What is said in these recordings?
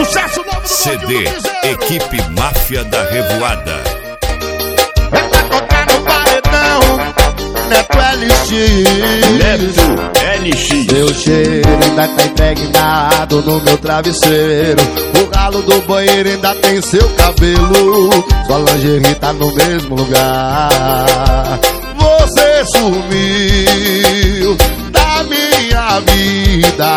Sucesso novo do CD Equipe Máfia da Revoada. É pra tocar no paredão, Neto LX. Neto LX. Meu cheiro ainda tá impregnado no meu travesseiro. O galo do banheiro ainda tem seu cabelo. Sua lingerie tá no mesmo lugar. Você sumiu da minha vida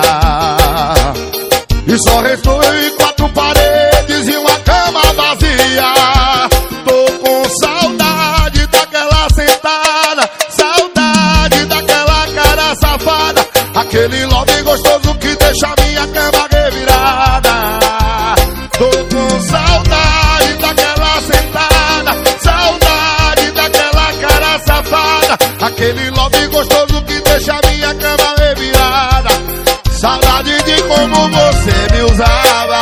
e só restou eu e quatro paredes e uma cama vazia. Tô com saudade daquela sentada, saudade daquela cara safada, aquele love gostoso que deixa minha cama revirada. Tô com saudade daquela sentada, saudade daquela cara safada, aquele love gostoso que deixa minha cama revirada. Saudade de como você me usava.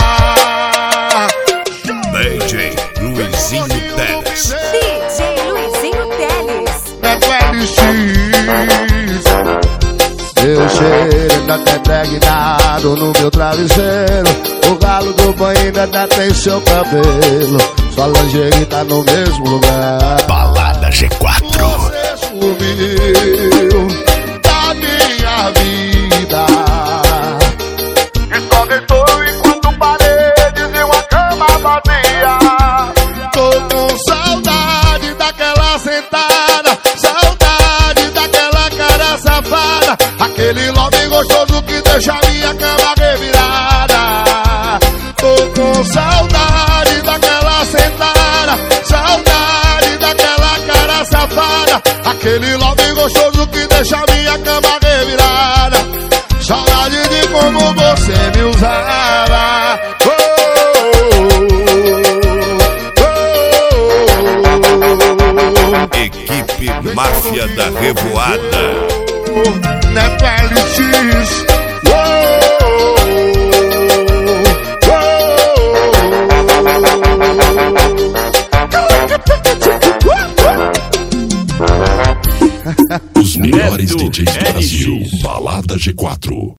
DJ Luizinho Teles. DJ Luizinho Teles. Neto LX. Seu cheiro ainda tá impregnado no meu travesseiro. O galo do banho ainda tem seu cabelo. Sua lingerie tá no mesmo lugar. Balada G4. Você sumiu da minha vida e só restou em quatro paredes e uma cama vazia. Tô com saudade daquela sentada, saudade daquela cara safada, aquele love gostoso que deixa minha cama revirada. Tô com saudade daquela sentada, saudade daquela cara safada, aquele love gostoso que deixa minha cama revirada. Saudade de como você me usava. Equipe Máfia da Revoada. Neto LX. Os melhores Neto DJs do Brasil. LX. Balada G4.